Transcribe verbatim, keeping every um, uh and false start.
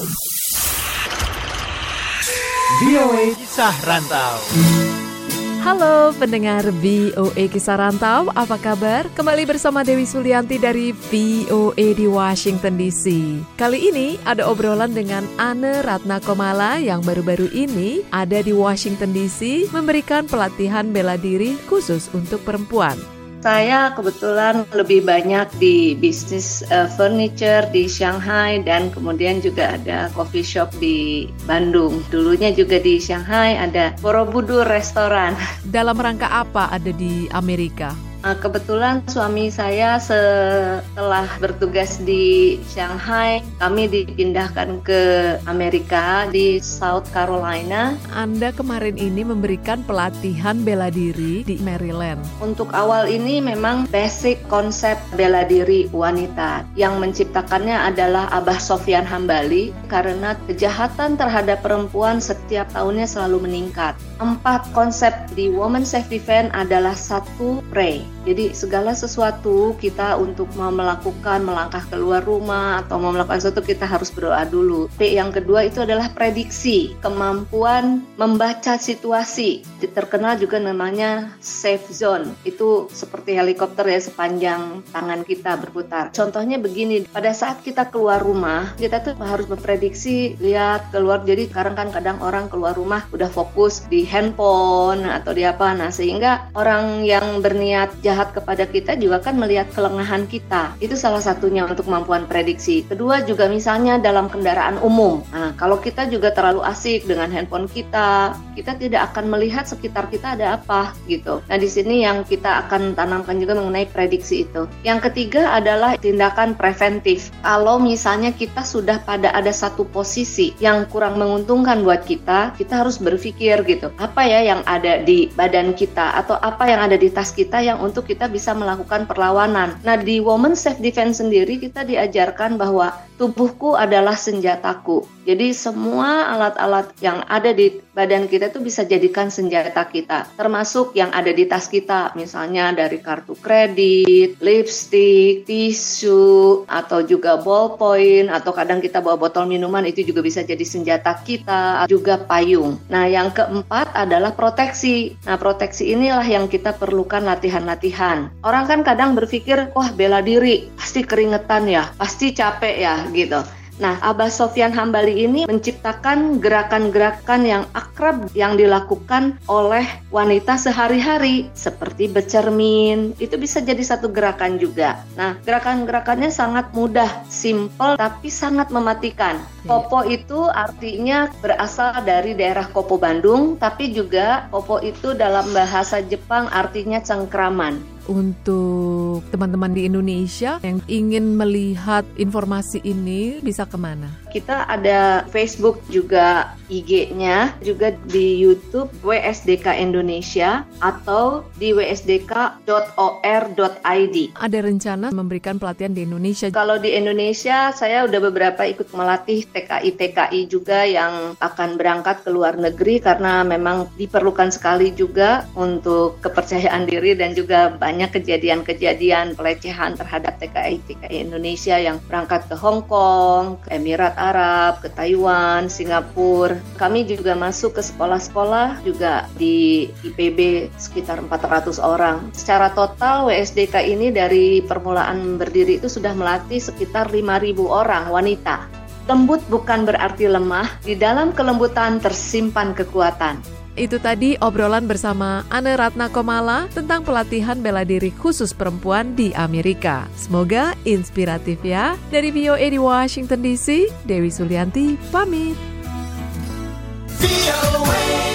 V O A Kisah Rantau. Halo pendengar V O A Kisah Rantau, apa kabar? Kembali bersama Dewi Sulianti dari V O A di Washington D C. Kali ini ada obrolan dengan Anne Ratnakomala yang baru-baru ini ada di Washington D C memberikan pelatihan bela diri khusus untuk perempuan. Saya kebetulan lebih banyak di bisnis uh, furniture di Shanghai dan kemudian juga ada coffee shop di Bandung. Dulunya juga di Shanghai ada Borobudur restoran. Dalam rangka apa ada di Amerika? Kebetulan suami saya setelah bertugas di Shanghai, kami dipindahkan ke Amerika di South Carolina. Anda kemarin ini memberikan pelatihan bela diri di Maryland. Untuk awal ini memang basic konsep bela diri wanita. Yang menciptakannya adalah Abah Sofyan Hambali karena kejahatan terhadap perempuan setiap tahunnya selalu meningkat. Empat konsep di Women Self Defense adalah satu, pray. Jadi segala sesuatu kita untuk mau melakukan, melangkah keluar rumah atau mau melakukan sesuatu kita harus berdoa dulu. P yang kedua itu adalah prediksi, kemampuan membaca situasi. Terkenal juga namanya safe zone. Itu seperti helikopter ya, sepanjang tangan kita berputar. Contohnya begini, pada saat kita keluar rumah, kita tuh harus memprediksi, lihat keluar. Jadi sekarang kan kadang orang keluar rumah udah fokus di handphone atau di apa. Nah sehingga orang yang berniat jahat kepada kita juga kan melihat kelengahan kita. Itu salah satunya untuk kemampuan prediksi. Kedua juga misalnya dalam kendaraan umum. Nah, kalau kita juga terlalu asik dengan handphone kita, kita tidak akan melihat sekitar kita ada apa gitu. Nah, di sini yang kita akan tanamkan juga mengenai prediksi itu. Yang ketiga adalah tindakan preventif. Kalau misalnya kita sudah pada ada satu posisi yang kurang menguntungkan buat kita, kita harus berpikir gitu. Apa ya yang ada di badan kita atau apa yang ada di tas kita yang untuk kita bisa melakukan perlawanan. Nah, di Women Self Defense sendiri kita diajarkan bahwa tubuhku adalah senjataku. Jadi semua alat-alat yang ada di badan kita itu bisa jadikan senjata kita. Termasuk yang ada di tas kita. Misalnya dari kartu kredit, lipstick, tisu, atau juga ballpoint, atau kadang kita bawa botol minuman itu juga bisa jadi senjata kita. Juga payung. Nah, yang keempat adalah proteksi. Nah, proteksi inilah yang kita perlukan latihan-latihan. Orang kan kadang berpikir, wah bela diri, pasti keringetan ya, pasti capek ya, gitu. Nah, Abah Sofyan Hambali ini menciptakan gerakan-gerakan yang akrab yang dilakukan oleh wanita sehari-hari seperti bercermin. Itu bisa jadi satu gerakan juga. Nah, gerakan-gerakannya sangat mudah, simple tapi sangat mematikan. Popo itu artinya berasal dari daerah Kopo Bandung, tapi juga popo itu dalam bahasa Jepang artinya cengkraman. Untuk teman-teman di Indonesia yang ingin melihat informasi ini bisa kemana? Kita ada Facebook juga, I G-nya, juga di YouTube W S D K Indonesia atau di w s d k dot o r dot i d. Ada rencana memberikan pelatihan di Indonesia? Kalau di Indonesia, saya udah beberapa ikut melatih T K I-T K I juga yang akan berangkat ke luar negeri karena memang diperlukan sekali juga untuk kepercayaan diri dan juga banyak kejadian-kejadian pelecehan terhadap T K I-T K I Indonesia yang berangkat ke Hong Kong, ke Emirat Arab, ke Taiwan, Singapura. Kami juga masuk ke sekolah-sekolah juga di I P B sekitar empat ratus orang. Secara total W S D K ini dari permulaan berdiri itu sudah melatih sekitar lima ribu orang wanita. Lembut bukan berarti lemah, di dalam kelembutan tersimpan kekuatan. Itu tadi obrolan bersama Anne Ratnakomala tentang pelatihan bela diri khusus perempuan di Amerika. Semoga inspiratif ya. Dari V O A di Washington D C, Dewi Sulianti pamit. V O A